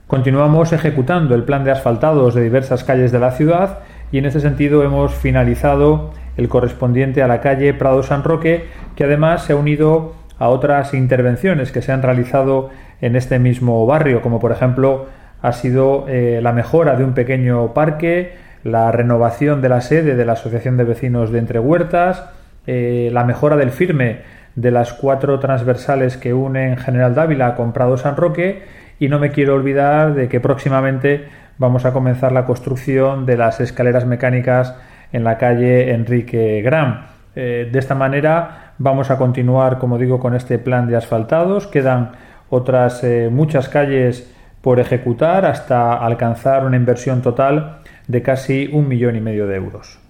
Continuamos ejecutando el plan de asfaltados de diversas calles de la ciudad y en ese sentido hemos finalizado el correspondiente a la calle Prado San Roque, que además se ha unido a otras intervenciones que se han realizado en este mismo barrio, como por ejemplo ha sido la mejora de un pequeño parque, la renovación de la sede de la Asociación de Vecinos de Entre Huertas, la mejora del firme de las 4 transversales que unen General Dávila con Prado San Roque, y no me quiero olvidar de que próximamente vamos a comenzar la construcción de las escaleras mecánicas en la calle Enrique Gran. De esta manera vamos a continuar, como digo, con este plan de asfaltados. Quedan otras muchas calles por ejecutar hasta alcanzar una inversión total de casi 1,5 millones de euros.